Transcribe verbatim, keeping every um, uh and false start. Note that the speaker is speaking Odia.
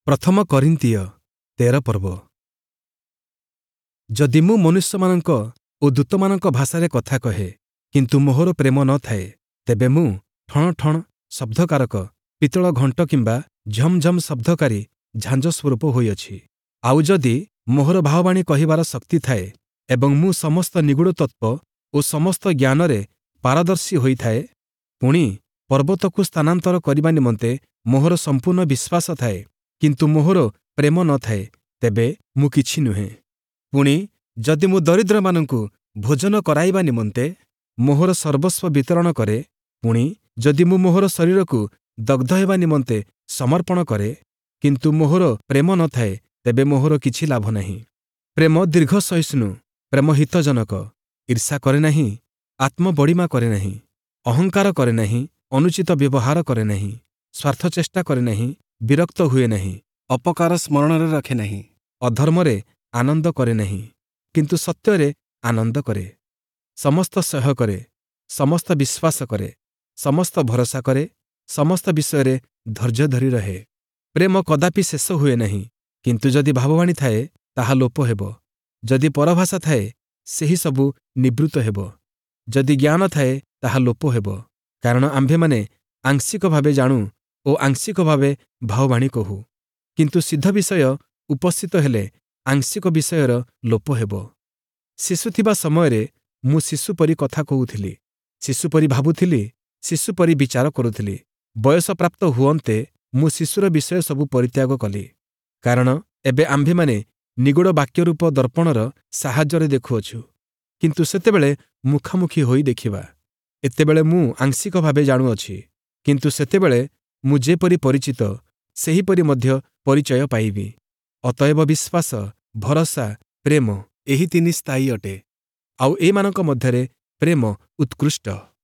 ପ୍ରଥମ କରିନ୍ଥିୟ ତେର ପର୍ବ। ଯଦି ମୁଁ ମନୁଷ୍ୟମାନଙ୍କ ଓ ଦୂତମାନଙ୍କ ଭାଷାରେ କଥା କହେ, କିନ୍ତୁ ମୋହର ପ୍ରେମ ନ ଥାଏ, ତେବେ ମୁଁ ଠଣ ଠଣ ଶବ୍ଦକାରକ ପିତ୍ତଳ ଘଣ୍ଟ କିମ୍ବା ଝମ୍ ଝମ୍ ଶବ୍ଦକାରୀ ଝାଞ୍ଜ ସ୍ୱରୂପ ହୋଇଅଛି। ଆଉ ଯଦି ମୋହର ଭାବବାଣୀ କହିବାର ଶକ୍ତି ଥାଏ ଏବଂ ମୁଁ ସମସ୍ତ ନିଗୂଢ଼ ତତ୍ତ୍ୱ ଓ ସମସ୍ତ ଜ୍ଞାନରେ ପାରଦର୍ଶୀ ହୋଇଥାଏ, ପୁଣି ପର୍ବତକୁ ସ୍ଥାନାନ୍ତର କରିବା ନିମନ୍ତେ ମୋହର ସମ୍ପୂର୍ଣ୍ଣ ବିଶ୍ୱାସ ଥାଏ, କିନ୍ତୁ ମୋହର ପ୍ରେମ ନ ଥାଏ, ତେବେ ମୁଁ କିଛି ନୁହେଁ। ପୁଣି ଯଦି ମୁଁ ଦରିଦ୍ରମାନଙ୍କୁ ଭୋଜନ କରାଇବା ନିମନ୍ତେ ମୋହର ସର୍ବସ୍ୱ ବିତରଣ କରେ, ପୁଣି ଯଦି ମୁଁ ମୋହର ଶରୀରକୁ ଦଗ୍ଧ ହେବା ନିମନ୍ତେ ସମର୍ପଣ କରେ, କିନ୍ତୁ ମୋହର ପ୍ରେମ ନ ଥାଏ, ତେବେ ମୋହର କିଛି ଲାଭ ନାହିଁ। ପ୍ରେମ ଦୀର୍ଘ ସହିଷ୍ଣୁ, ପ୍ରେମ ହିତଜନକ, ଈର୍ଷା କରେ ନାହିଁ, ଆତ୍ମବଡ଼ିମା କରେ ନାହିଁ, ଅହଙ୍କାର କରେ ନାହିଁ, ଅନୁଚିତ ବ୍ୟବହାର କରେ ନାହିଁ, ସ୍ୱାର୍ଥ ଚେଷ୍ଟା କରେ ନାହିଁ, ବିରକ୍ତ ହୁଏ ନାହିଁ, ଅପକାର ସ୍ମରଣରେ ରଖେ ନାହିଁ, ଅଧର୍ମରେ ଆନନ୍ଦ କରେ ନାହିଁ, କିନ୍ତୁ ସତ୍ୟରେ ଆନନ୍ଦ କରେ। ସମସ୍ତ ସହ୍ୟ କରେ, ସମସ୍ତ ବିଶ୍ୱାସ କରେ, ସମସ୍ତ ଭରସା କରେ, ସମସ୍ତ ବିଷୟରେ ଧୈର୍ଯ୍ୟ ଧରି ରହେ। ପ୍ରେମ କଦାପି ଶେଷ ହୁଏ ନାହିଁ, କିନ୍ତୁ ଯଦି ଭାବବାଣୀ ଥାଏ, ତାହା ଲୋପ ହେବ। ଯଦି ପରଭାଷା ଥାଏ, ସେହି ସବୁ ନିବୃତ୍ତ ହେବ। ଯଦି ଜ୍ଞାନ ଥାଏ, ତାହା ଲୋପ ହେବ, କାରଣ ଆମ୍ଭେମାନେ ଆଂଶିକ ଭାବେ ଜାଣୁ ଓ ଆଂଶିକ ଭାବେ ଭାବବାଣୀ କହୁ। କିନ୍ତୁ ସିଦ୍ଧ ବିଷୟ ଉପସ୍ଥିତ ହେଲେ ଆଂଶିକ ବିଷୟର ଲୋପ ହେବ। ଶିଶୁ ଥିବା ସମୟରେ ମୁଁ ଶିଶୁ ପରି କଥା କହୁଥିଲି, ଶିଶୁ ପରି ଭାବୁଥିଲି, ଶିଶୁ ପରି ବିଚାର କରୁଥିଲି। ବୟସପ୍ରାପ୍ତ ହୁଅନ୍ତେ ମୁଁ ଶିଶୁର ବିଷୟ ସବୁ ପରିତ୍ୟାଗ କଲି। କାରଣ ଏବେ ଆମ୍ଭେମାନେ ନିଗୂଢ଼ ବାକ୍ୟରୂପ ଦର୍ପଣର ସାହାଯ୍ୟରେ ଦେଖୁଅଛୁ, କିନ୍ତୁ ସେତେବେଳେ ମୁଖାମୁଖି ହୋଇ ଦେଖିବା। ଏତେବେଳେ ମୁଁ ଆଂଶିକ ଭାବେ ଜାଣୁଅଛି, କିନ୍ତୁ ସେତେବେଳେ ମୁଁ ଯେପରି ପରିଚିତ, ସେହିପରି ମଧ୍ୟ ପରିଚୟ ପାଇବି। ଅତଏବ ବିଶ୍ୱାସ, ଭରସା, ପ୍ରେମ ଏହି ତିନି ସ୍ଥାୟୀ ଅଟେ, ଆଉ ଏମାନଙ୍କ ମଧ୍ୟରେ ପ୍ରେମ ଉତ୍କୃଷ୍ଟ।